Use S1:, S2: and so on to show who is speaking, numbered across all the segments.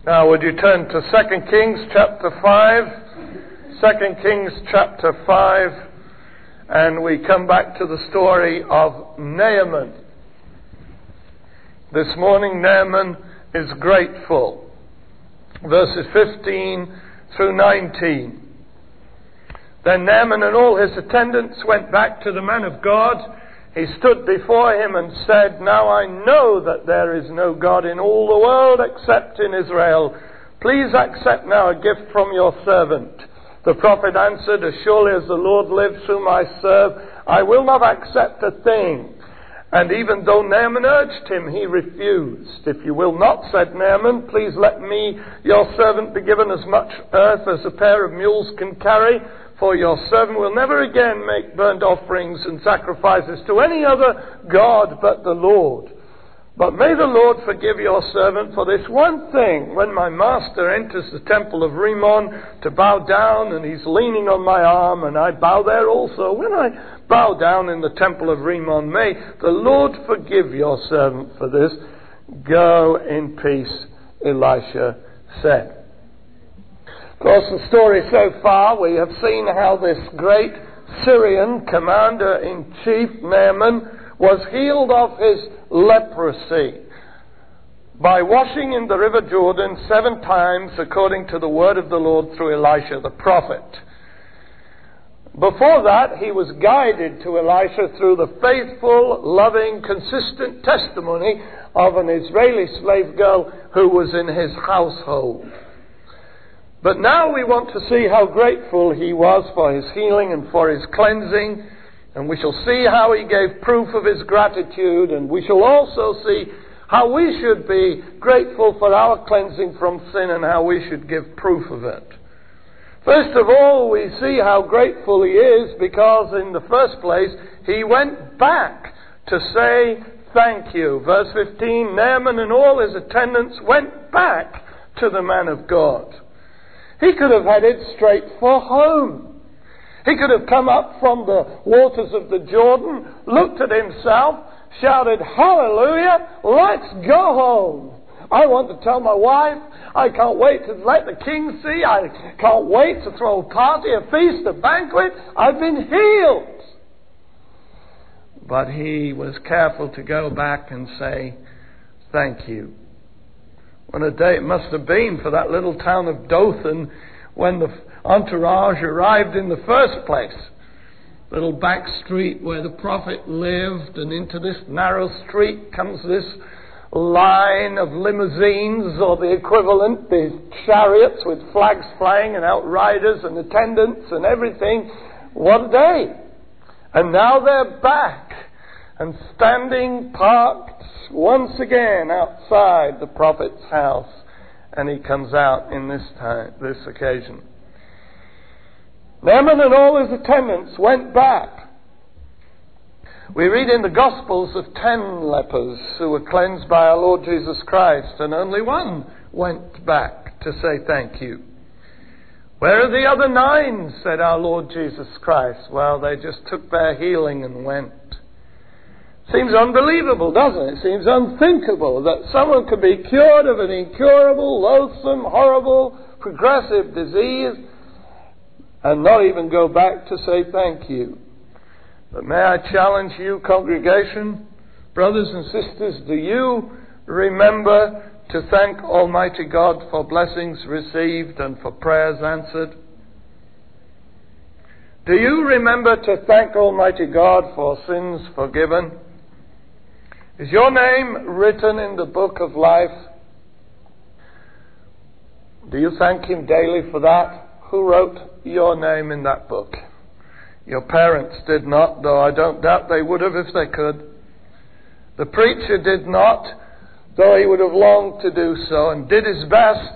S1: Now would you turn to 2 Kings chapter 5, 2 Kings chapter 5, and we come back to the story of Naaman. This morning Naaman is grateful. Verses 15 through 19. Then Naaman and all his attendants went back to the man of God. He stood before him and said, "Now I know that there is no God in all the world except in Israel. Please accept now a gift from your servant." The prophet answered, "As surely as the Lord lives whom I serve, I will not accept a thing." And even though Naaman urged him, he refused. "If you will not," said Naaman, "please let me, your servant, be given as much earth as a pair of mules can carry. For your servant will never again make burnt offerings and sacrifices to any other God but the Lord. But may the Lord forgive your servant for this one thing. When my master enters the temple of Rimmon to bow down, and he's leaning on my arm, and I bow there also, when I bow down in the temple of Rimmon, may the Lord forgive your servant for this. Go in peace," Elisha said. Of course, the story so far, we have seen how this great Syrian commander-in-chief, Naaman, was healed of his leprosy by washing in the river Jordan 7 times according to the word of the Lord through Elisha the prophet. Before that, he was guided to Elisha through the faithful, loving, consistent testimony of an Israeli slave girl who was in his household. But now we want to see how grateful he was for his healing and for his cleansing. And we shall see how he gave proof of his gratitude. And we shall also see how we should be grateful for our cleansing from sin and how we should give proof of it. First of all, we see how grateful he is because in the first place, he went back to say thank you. Verse 15, Naaman and all his attendants went back to the man of God. He could have headed straight for home. He could have come up from the waters of the Jordan, looked at himself, shouted, "Hallelujah, let's go home. I want to tell my wife. I can't wait to let the king see. I can't wait to throw a party, a feast, a banquet. I've been healed." But he was careful to go back and say, "Thank you." What a day it must have been for that little town of Dothan when the entourage arrived in the first place. Little back street where the prophet lived, and into this narrow street comes this line of limousines, or the equivalent, these chariots with flags flying and outriders and attendants and everything. What a day. And now they're back and standing parked once again outside the prophet's house, and he comes out in this occasion. Naaman and all his attendants went back. We read in the Gospels of 10 lepers who were cleansed by our Lord Jesus Christ, and only one went back to say thank you. "Where are the other 9, said our Lord Jesus Christ. Well, they just took their healing and went. Seems unbelievable, doesn't it? It seems unthinkable that someone could be cured of an incurable, loathsome, horrible, progressive disease and not even go back to say thank you. But may I challenge you, congregation, brothers and sisters, do you remember to thank Almighty God for blessings received and for prayers answered? Do you remember to thank Almighty God for sins forgiven? Is your name written in the book of life? Do you thank Him daily for that? Who wrote your name in that book? Your parents did not, though I don't doubt they would have if they could. The preacher did not, though he would have longed to do so and did his best.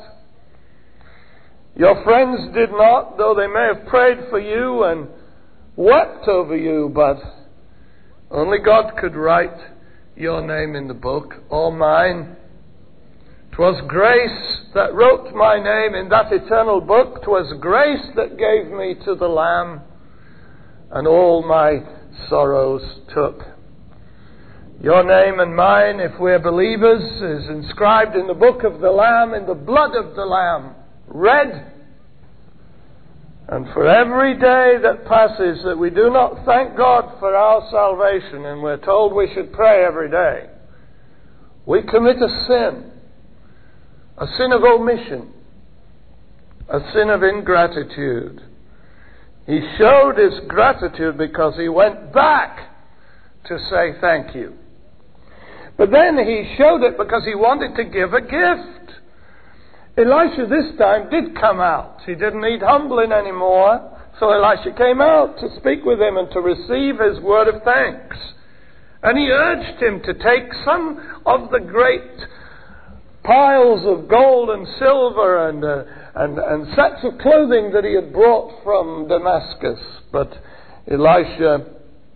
S1: Your friends did not, though they may have prayed for you and wept over you, but only God could write your name in the book, or mine. 'Twas grace that wrote my name in that eternal book. 'Twas grace that gave me to the Lamb, and all my sorrows took. Your name and mine, if we're believers, is inscribed in the book of the Lamb, in the blood of the Lamb, red. And for every day that passes that we do not thank God for our salvation, and we're told we should pray every day, we commit a sin of omission, a sin of ingratitude. He showed his gratitude because he went back to say thank you. But then he showed it because he wanted to give a gift. Elisha this time did come out. He didn't need humbling anymore. So Elisha came out to speak with him and to receive his word of thanks. And he urged him to take some of the great piles of gold and silver and sets of clothing that he had brought from Damascus. But Elisha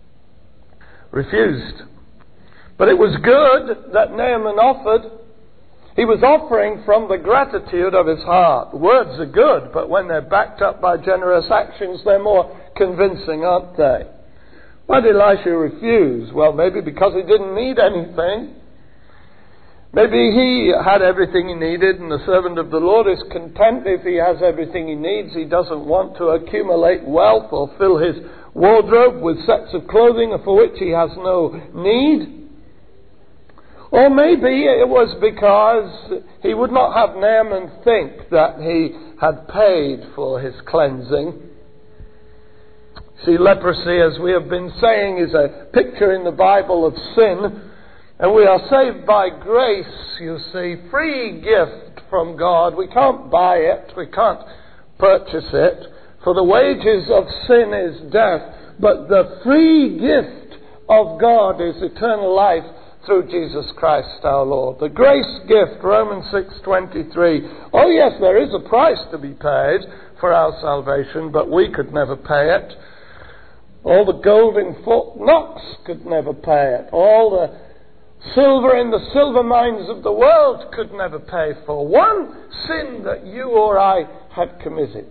S1: refused. But it was good that Naaman offered. He was offering from the gratitude of his heart. Words are good, but when they're backed up by generous actions, they're more convincing, aren't they? Why did Elisha refuse? Well, maybe because he didn't need anything. Maybe he had everything he needed, and the servant of the Lord is content if he has everything he needs. He doesn't want to accumulate wealth or fill his wardrobe with sets of clothing for which he has no need. Or maybe it was because he would not have Naaman think that he had paid for his cleansing. See, leprosy, as we have been saying, is a picture in the Bible of sin. And we are saved by grace, you see, free gift from God. We can't buy it, we can't purchase it. For the wages of sin is death. But the free gift of God is eternal life through Jesus Christ our Lord. The grace gift, Romans 6:23. Oh yes, there is a price to be paid for our salvation, but we could never pay it. All the gold in Fort Knox could never pay it. All the silver in the silver mines of the world could never pay for one sin that you or I had committed.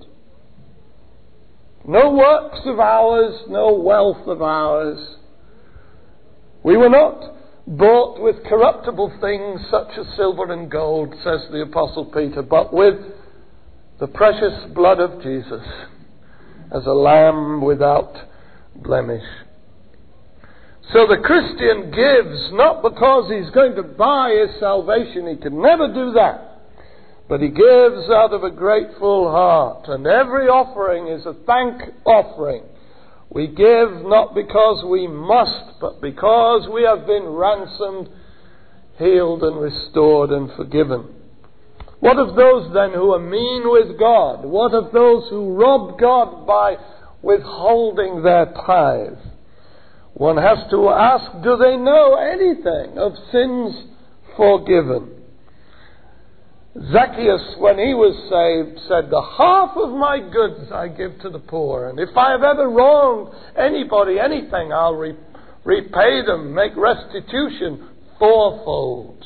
S1: No works of ours, no wealth of ours. We were not bought with corruptible things such as silver and gold, says the Apostle Peter, but with the precious blood of Jesus as a lamb without blemish. So the Christian gives not because he's going to buy his salvation. He can never do that. But he gives out of a grateful heart. And every offering is a thank offering. We give not because we must, but because we have been ransomed, healed and restored and forgiven. What of those then who are mean with God? What of those who rob God by withholding their tithe? One has to ask, do they know anything of sins forgiven? Zacchaeus, when he was saved, said, the half of my goods I give to the poor. And if I have ever wronged anybody, anything, I'll repay them, make restitution fourfold.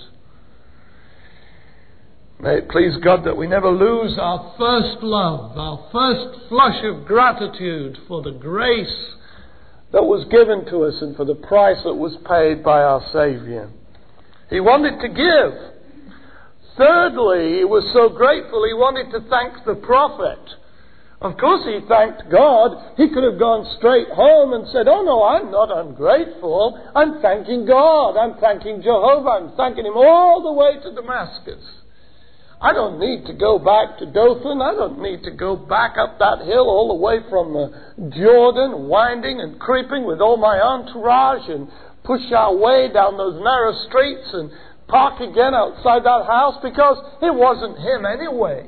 S1: May it please God that we never lose our first love, our first flush of gratitude for the grace that was given to us and for the price that was paid by our Saviour. He wanted to give. Thirdly, he was so grateful he wanted to thank the prophet. Of course he thanked God. He could have gone straight home and said, oh no, I'm not ungrateful. I'm thanking God. I'm thanking Jehovah. I'm thanking him all the way to Damascus. I don't need to go back to Dothan. I don't need to go back up that hill all the way from Jordan, winding and creeping with all my entourage and push our way down those narrow streets and park again outside that house, because it wasn't him anyway.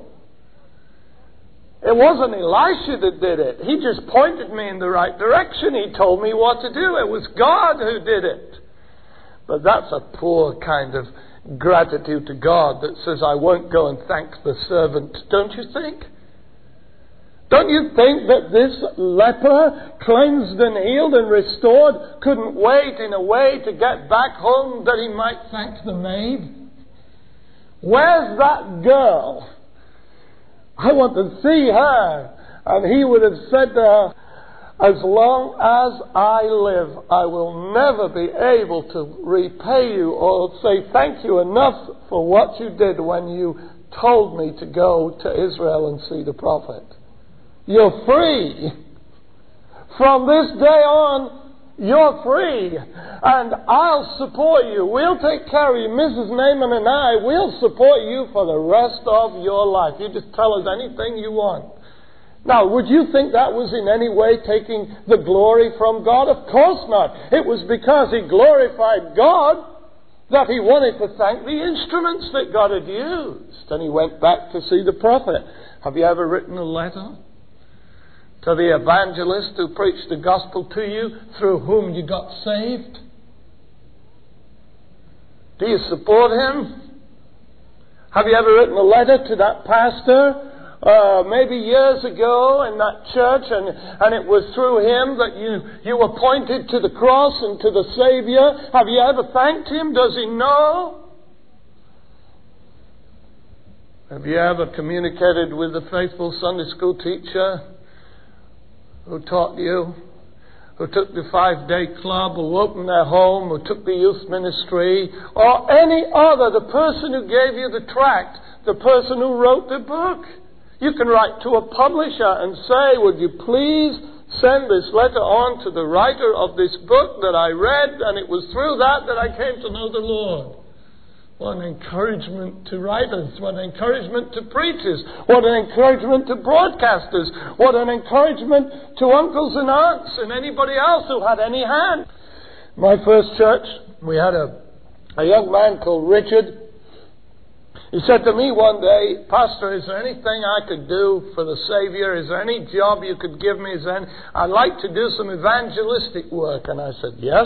S1: It wasn't Elisha that did it. He just pointed me in the right direction. He told me what to do. It was God who did it. But that's a poor kind of gratitude to God that says, I won't go and thank the servant, don't you think? Don't you think that this leper, cleansed and healed and restored, couldn't wait in a way to get back home that he might thank the maid? Where's that girl? I want to see her. And he would have said to her, as long as I live, I will never be able to repay you or say thank you enough for what you did when you told me to go to Israel and see the prophet. You're free. From this day on, you're free. And I'll support you. We'll take care of you. Mrs. Naaman and I will support you for the rest of your life. You just tell us anything you want. Now, would you think that was in any way taking the glory from God? Of course not. It was because he glorified God that he wanted to thank the instruments that God had used. And he went back to see the prophet. Have you ever written a letter to the evangelist who preached the gospel to you, through whom you got saved? Do you support him? Have you ever written a letter to that pastor maybe years ago in that church, and it was through him that you were pointed to the cross and to the Savior? Have you ever thanked him? Does he know? Have you ever communicated with the faithful Sunday school teacher who taught you, who took the 5-day club, who opened their home, who took the youth ministry, or any other, the person who gave you the tract, the person who wrote the book? You can write to a publisher and say, would you please send this letter on to the writer of this book that I read, and it was through that I came to know the Lord. What an encouragement to writers. What an encouragement to preachers. What an encouragement to broadcasters. What an encouragement to uncles and aunts and anybody else who had any hand. My first church, we had a young man called Richard. He said to me one day, Pastor, is there anything I could do for the Savior? Is there any job you could give me? I'd like to do some evangelistic work. And I said, yes.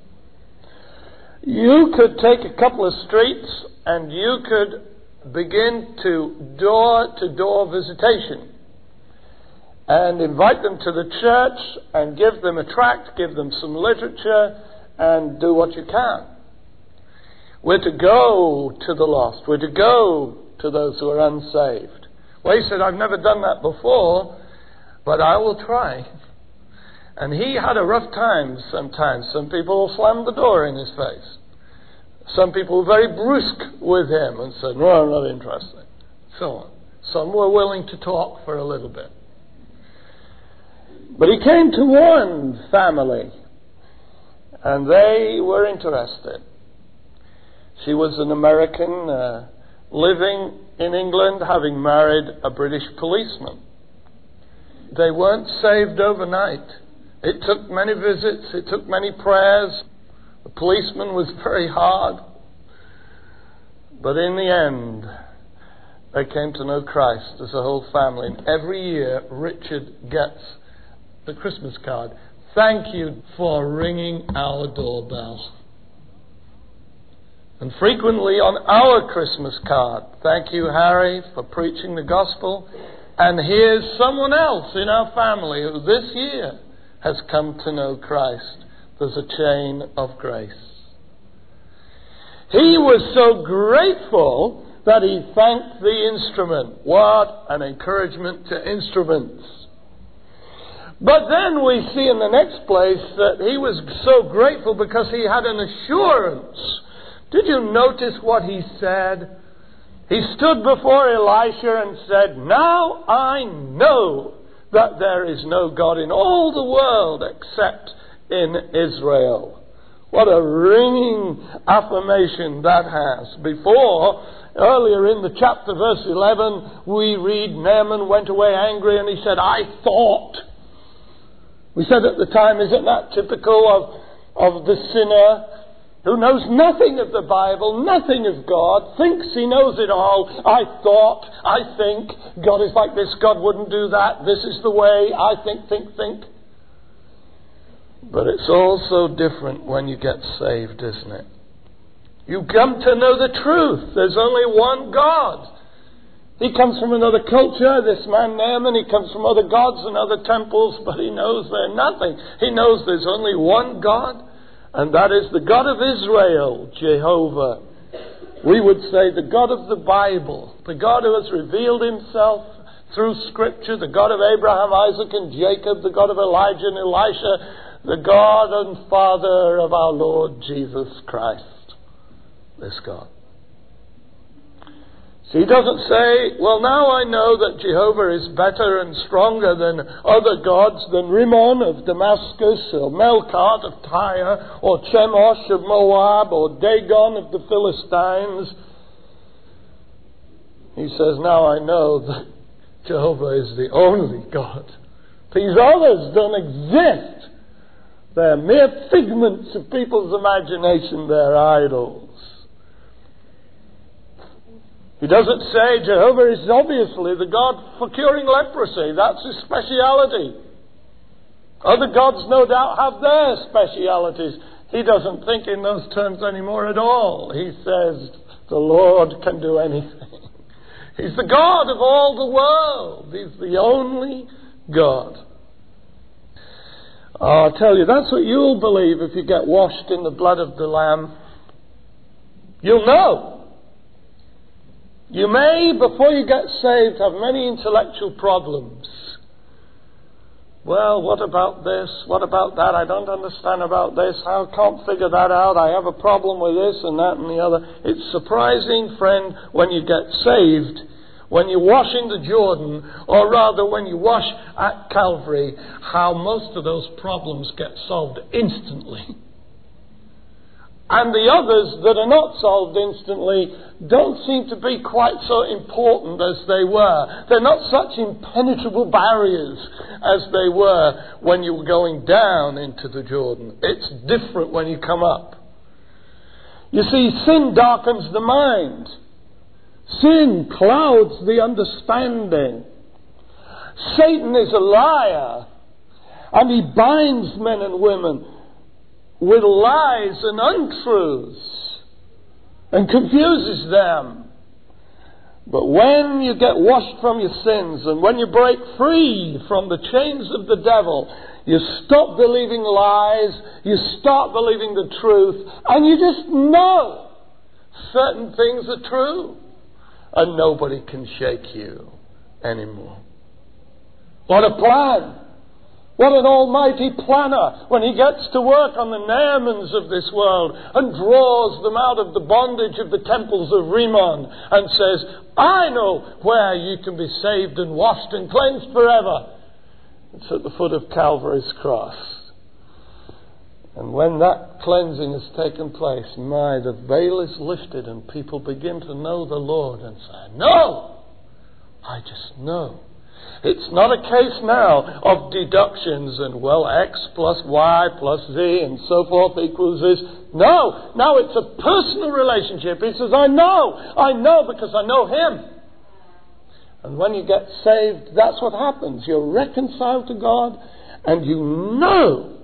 S1: You could take a couple of streets and you could begin to door-to-door visitation and invite them to the church and give them a tract, give them some literature, and do what you can. We're to go to the lost. We're to go to those who are unsaved. Well, he said, I've never done that before, but I will try. And he had a rough time sometimes. Some people slammed the door in his face. Some people were very brusque with him and said, no, I'm not interested. So on. Some were willing to talk for a little bit. But he came to one family, and they were interested. She was an American living in England, having married a British policeman. They weren't saved overnight. It took many visits. It took many prayers. The policeman was very hard. But in the end, they came to know Christ as a whole family. And every year, Richard gets the Christmas card. Thank you for ringing our doorbell. And frequently on our Christmas card, thank you, Harry, for preaching the gospel. And here's someone else in our family who this year has come to know Christ. There's a chain of grace. He was so grateful that he thanked the instrument. What an encouragement to instruments. But then we see in the next place that he was so grateful because he had an assurance. Did you notice what he said? He stood before Elisha and said, now I know that there is no God in all the world except in Israel. What a ringing affirmation that has. Before, earlier in the chapter, verse 11, we read Naaman went away angry and he said, I thought. We said at the time, isn't that typical of the sinner who knows nothing of the Bible, nothing of God, thinks he knows it all. I thought, I think, God is like this, God wouldn't do that, this is the way, I think. But it's all so different when you get saved, isn't it? You come to know the truth. There's only one God. He comes from another culture, this man Naaman. He comes from other gods and other temples, but he knows they're nothing. He knows there's only one God, and that is the God of Israel, Jehovah. We would say the God of the Bible, the God who has revealed himself through Scripture, the God of Abraham, Isaac and Jacob, the God of Elijah and Elisha, the God and Father of our Lord Jesus Christ. This God. So he doesn't say, well, now I know that Jehovah is better and stronger than other gods, than Rimmon of Damascus, or Melkart of Tyre, or Chemosh of Moab, or Dagon of the Philistines. He says, now I know that Jehovah is the only God. These others don't exist. They're mere figments of people's imagination. They're idols. He doesn't say Jehovah is obviously the God for curing leprosy. That's his speciality. Other gods no doubt have their specialities. He doesn't think in those terms anymore at all. He says the Lord can do anything. He's the God of all the world. He's the only God. Oh, I tell you, that's what you'll believe if you get washed in the blood of the Lamb. You'll know. You may, before you get saved, have many intellectual problems. Well, what about this? What about that? I don't understand about this. I can't figure that out. I have a problem with this and that and the other. It's surprising, friend, when you get saved, when you wash in the Jordan, or rather when you wash at Calvary, how most of those problems get solved instantly. And the others that are not solved instantly don't seem to be quite so important as they were. They're not such impenetrable barriers as they were when you were going down into the Jordan. It's different when you come up. You see, sin darkens the mind. Sin clouds the understanding. Satan is a liar, and he binds men and women with lies and untruths and confuses them. But when you get washed from your sins and when you break free from the chains of the devil, you stop believing lies, you start believing the truth, and you just know certain things are true, and nobody can shake you anymore. What a plan! What an almighty planner when he gets to work on the Naamans of this world and draws them out of the bondage of the temples of Rimmon and says, I know where you can be saved and washed and cleansed forever. It's at the foot of Calvary's cross. And when that cleansing has taken place, the veil is lifted and people begin to know the Lord and say, no, I just know. It's not a case now of deductions and, well, X plus Y plus Z and so forth equals this. No, now it's a personal relationship. He says, I know because I know Him. And when you get saved, that's what happens. You're reconciled to God and you know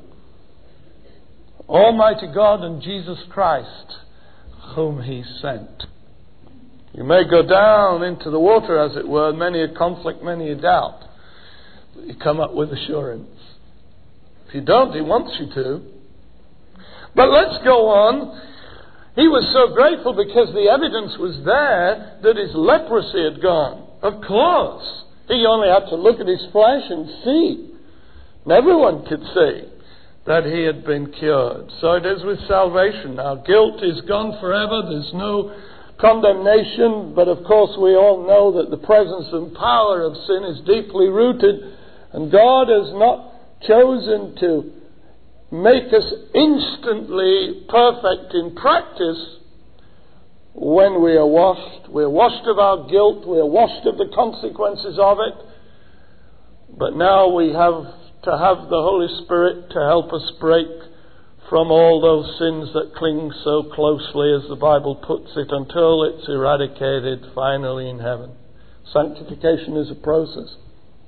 S1: Almighty God and Jesus Christ whom He sent. You may go down into the water, as it were, many a conflict, many a doubt. But you come up with assurance. If you don't, He wants you to. But let's go on. He was so grateful because the evidence was there that his leprosy had gone. Of course. He only had to look at his flesh and see. And everyone could see that he had been cured. So it is with salvation. Our guilt is gone forever. There's no condemnation, but of course we all know that the presence and power of sin is deeply rooted, and God has not chosen to make us instantly perfect in practice. When we are washed of our guilt, we are washed of the consequences of it, but now we have to have the Holy Spirit to help us break from all those sins that cling so closely, as the Bible puts it, until it's eradicated finally in heaven. Sanctification is a process.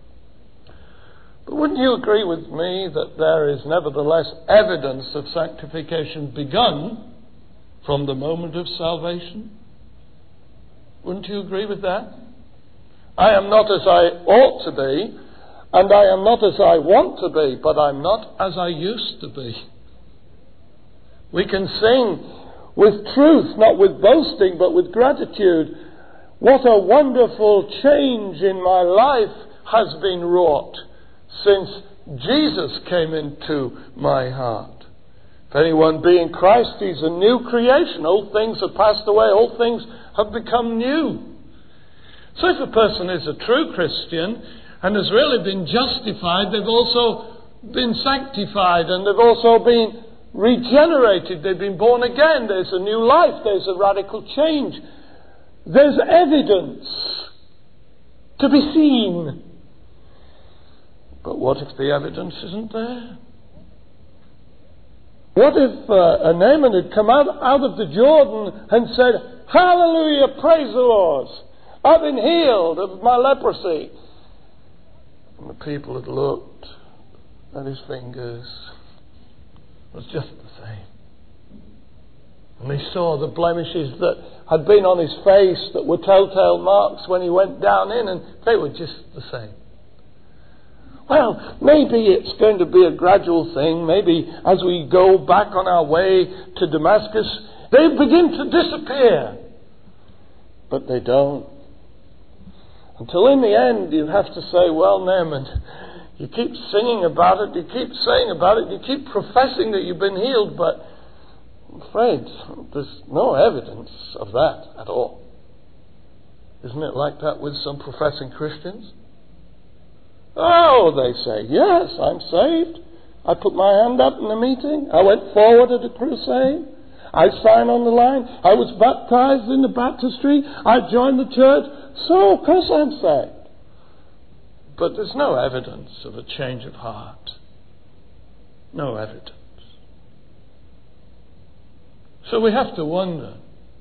S1: But wouldn't you agree with me that there is nevertheless evidence of sanctification begun from the moment of salvation? Wouldn't you agree with that? I am not as I ought to be, and I am not as I want to be, but I'm not as I used to be. We can sing with truth, not with boasting, but with gratitude. What a wonderful change in my life has been wrought since Jesus came into my heart. If anyone be in Christ, he's a new creation. Old things have passed away, all things have become new. So if a person is a true Christian and has really been justified, they've also been sanctified and they've also been regenerated. They've been born again. There's a new life. There's a radical change. There's evidence to be seen. But what if the evidence isn't there? What if Naaman had come out of the Jordan and said, "Hallelujah, praise the Lord. I've been healed of my leprosy." And the people had looked at his fingers. It was just the same. And they saw the blemishes that had been on his face that were telltale marks when he went down in, and they were just the same. Well, maybe it's going to be a gradual thing. Maybe as we go back on our way to Damascus, they begin to disappear. But they don't. Until in the end you have to say, "Well, Naaman, you keep singing about it, you keep saying about it, you keep professing that you've been healed, but I'm afraid there's no evidence of that at all." Isn't it like that with some professing Christians? "Oh," they say, "yes, I'm saved. I put my hand up in the meeting. I went forward at a crusade. I signed on the line. I was baptized in the baptistry. I joined the church. So, of course I'm saved." But there's no evidence of a change of heart. No evidence. So we have to wonder.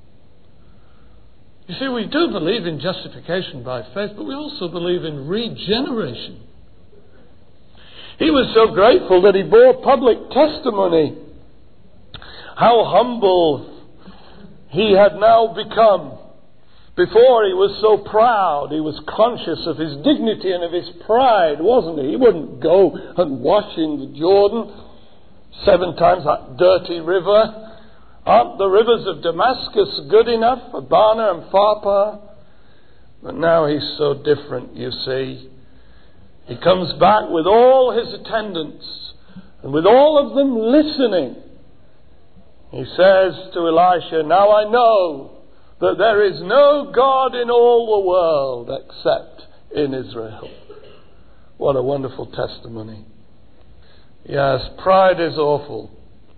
S1: You see, we do believe in justification by faith, but we also believe in regeneration. He was so grateful that he bore public testimony how humble he had now become. Before he was so proud, he was conscious of his dignity and of his pride, wasn't he? He wouldn't go and wash in the Jordan 7 times that dirty river. Aren't the rivers of Damascus good enough for Abana and Pharpar? But now he's so different, you see. He comes back with all his attendants and with all of them listening. He says to Elisha, "Now I know that there is no God in all the world except in Israel." What a wonderful testimony. Yes, pride is awful.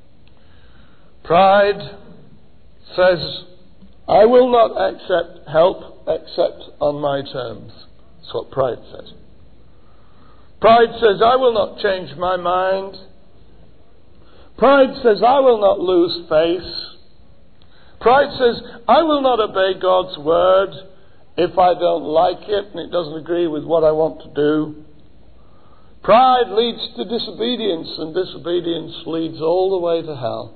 S1: Pride says, "I will not accept help except on my terms." That's what pride says. Pride says, "I will not change my mind." Pride says, "I will not lose face." Pride says, "I will not obey God's word if I don't like it and it doesn't agree with what I want to do." Pride leads to disobedience, and disobedience leads all the way to hell.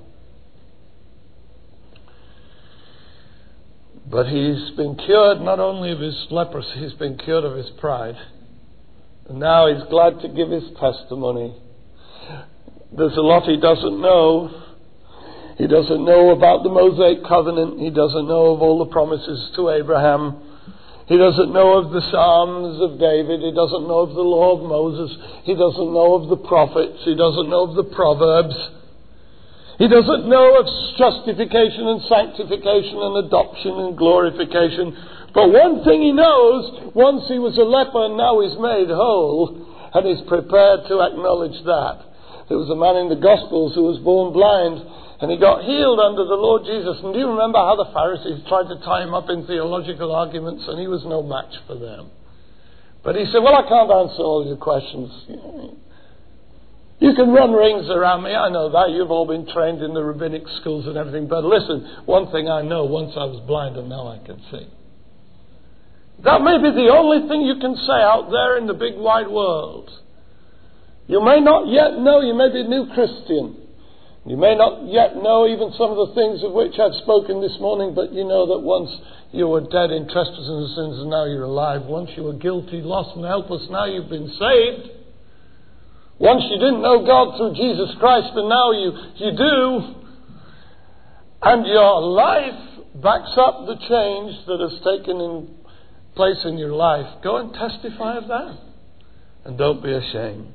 S1: But he's been cured not only of his leprosy, he's been cured of his pride. And now he's glad to give his testimony. There's a lot he doesn't know. He doesn't know about the Mosaic covenant. He doesn't know of all the promises to Abraham. He doesn't know of the Psalms of David. He doesn't know of the law of Moses. He doesn't know of the prophets. He doesn't know of the Proverbs. He doesn't know of justification and sanctification and adoption and glorification. But one thing he knows, once he was a leper and now he's made whole, and he's prepared to acknowledge that. There was a man in the Gospels who was born blind, and he got healed under the Lord Jesus. And do you remember how the Pharisees tried to tie him up in theological arguments, and he was no match for them? But he said, "Well, I can't answer all your questions. You can run rings around me. I know that. You've all been trained in the rabbinic schools and everything. But listen, one thing I know, once I was blind and now I can see." That may be the only thing you can say out there in the big wide world. You may not yet know, you may be a new Christian. You may not yet know even some of the things of which I've spoken this morning, but you know that once you were dead in trespasses and sins and now you're alive. Once you were guilty, lost and helpless, now you've been saved. Once you didn't know God through Jesus Christ, but now you do. And your life backs up the change that has taken place in your life, go and testify of that. And don't be ashamed.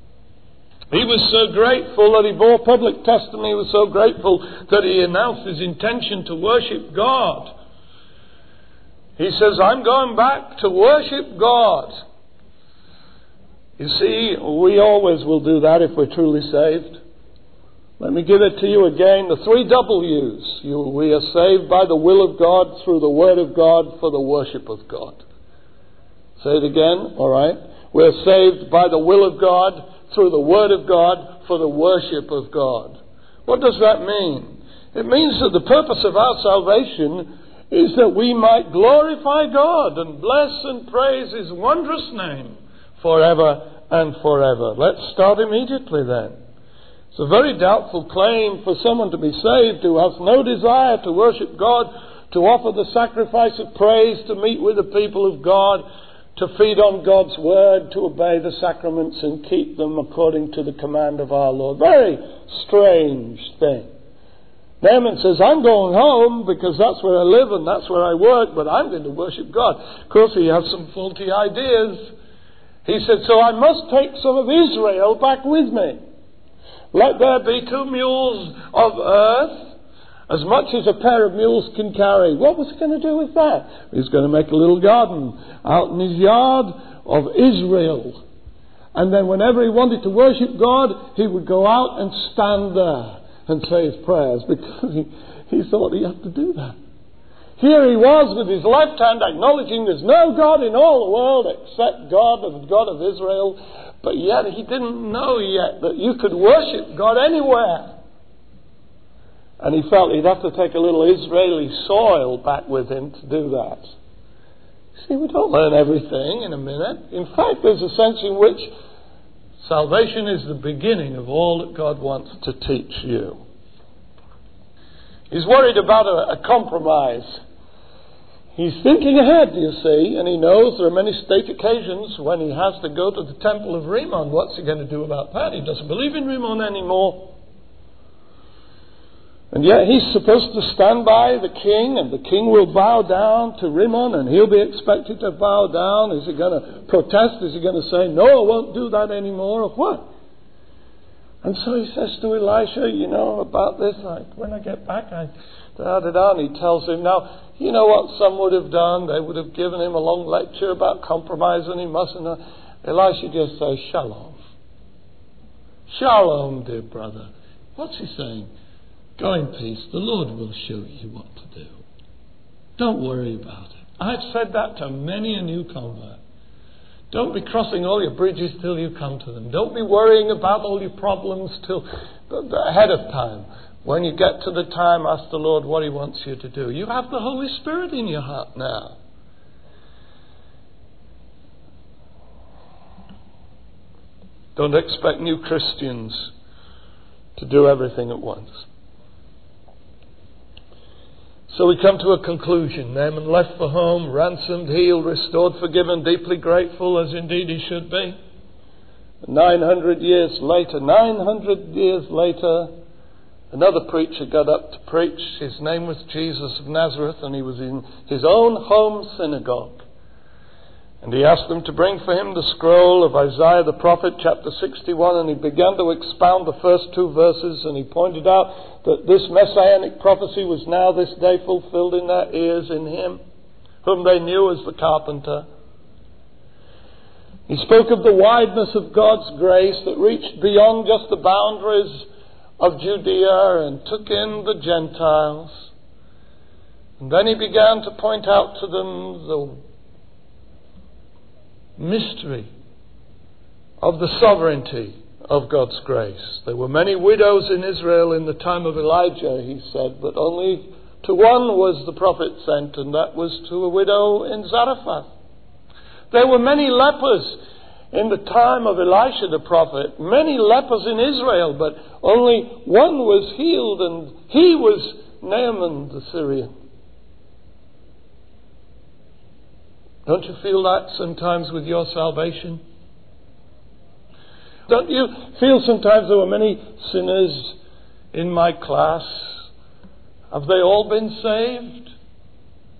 S1: He was so grateful that he bore public testimony. He was so grateful that he announced his intention to worship God. He says, I'm going back to worship God. You see, we always will do that if we're truly saved. Let me give it to you again, the 3 W's. We are saved by the will of God, through the Word of God, for the worship of God. Say it again, all right? We're saved by the will of God, through the Word of God, for the worship of God. What does that mean? It means that the purpose of our salvation is that we might glorify God and bless and praise His wondrous name forever and forever. Let's start immediately then. It's a very doubtful claim for someone to be saved who has no desire to worship God, to offer the sacrifice of praise, to meet with the people of God, to feed on God's word, to obey the sacraments and keep them according to the command of our Lord. Very strange thing. Naaman says, I'm going home because that's where I live and that's where I work, but I'm going to worship God. Of course, he has some faulty ideas. He said, so I must take some of Israel back with me. Let there be 2 mules of earth, as much as a pair of mules can carry. What was he going to do with that? He's going to make a little garden out in his yard of Israel. And then whenever he wanted to worship God, he would go out and stand there and say his prayers, because he thought he had to do that. Here he was with his left hand acknowledging there's no God in all the world except God, the God of Israel. But yet he didn't know yet that you could worship God anywhere. And he felt he'd have to take a little Israeli soil back with him to do that. See, we don't learn everything in a minute. In fact, there's a sense in which salvation is the beginning of all that God wants to teach you. He's worried about a compromise. He's thinking ahead, you see, and he knows there are many state occasions when he has to go to the temple of Rimmon. What's he going to do about that? He doesn't believe in Rimmon anymore. And yet he's supposed to stand by the king, and the king will bow down to Rimmon, and he'll be expected to bow down. Is he going to protest? Is he going to say, no, I won't do that anymore, or what? And so he says to Elisha, you know, about this, when I get back, and he tells him, now, you know what some would have done? They would have given him a long lecture about compromise, and he mustn't. Elisha just says, shalom. Shalom, dear brother. What's he saying? Go in peace. The Lord will show you what to do. Don't worry about it. I've said that to many a new convert. Don't be crossing all your bridges till you come to them. Don't be worrying about all your problems till ahead of time. When you get to the time, ask the Lord what He wants you to do. You have the Holy Spirit in your heart now. Don't expect new Christians to do everything at once. So we come to a conclusion. Naaman left for home, ransomed, healed, restored, forgiven, deeply grateful, as indeed he should be. 900 years later, another preacher got up to preach. His name was Jesus of Nazareth, and he was in his own home synagogue. And he asked them to bring for him the scroll of Isaiah the prophet, chapter 61, and he began to expound the first 2 verses, and he pointed out that this messianic prophecy was now this day fulfilled in their ears in him, whom they knew as the carpenter. He spoke of the wideness of God's grace that reached beyond just the boundaries of Judea and took in the Gentiles. And then he began to point out to them the mystery of the sovereignty of God's grace. There were many widows in Israel in the time of Elijah, he said, but only to one was the prophet sent, and that was to a widow in Zarephath. There were many lepers in the time of Elisha the prophet, many lepers in Israel, but only one was healed, and he was Naaman the Syrian. Don't you feel that sometimes with your salvation? Don't you feel sometimes there were many sinners in my class? Have they all been saved?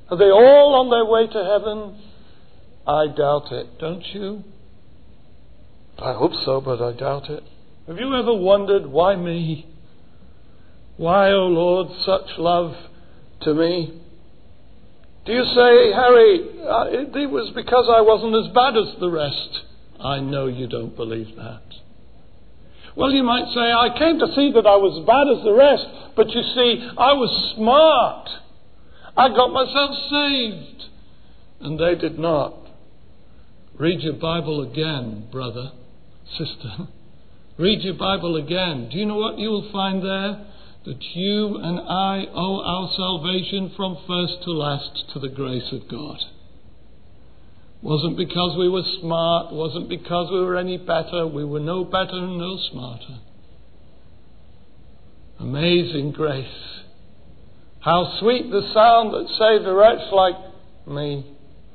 S1: Are they all on their way to heaven? I doubt it, don't you? I hope so, but I doubt it. Have you ever wondered, why me? Why, O Lord, such love to me? Do you say, Harry, it was because I wasn't as bad as the rest? I know you don't believe that. Well, you might say, I came to see that I was as bad as the rest, but you see, I was smart. I got myself saved. And they did not. Read your Bible again, brother, sister. Read your Bible again. Do you know what you will find there? That you and I owe our salvation from first to last to the grace of God. Wasn't because we were smart, wasn't because we were any better. We were no better and no smarter. Amazing grace. How sweet the sound that saved a wretch like me.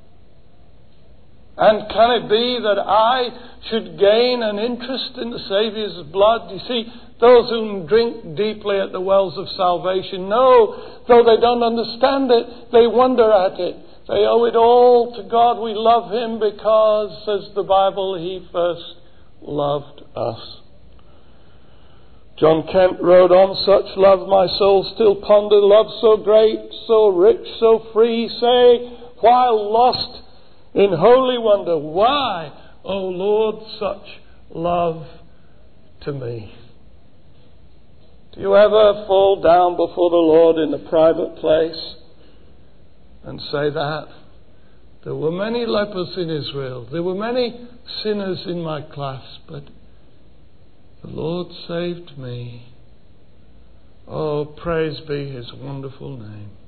S1: And can it be that I should gain an interest in the Saviour's blood? You see, those who drink deeply at the wells of salvation know, though they don't understand it, they wonder at it. They owe it all to God. We love Him because, says the Bible, He first loved us. John Kent wrote on, such love my soul still ponder, love so great, so rich, so free, say, while lost in holy wonder, why, O Lord, such love to me? Do you ever fall down before the Lord in a private place and say that? There were many lepers in Israel. There were many sinners in my class, but the Lord saved me. Oh, praise be His wonderful name.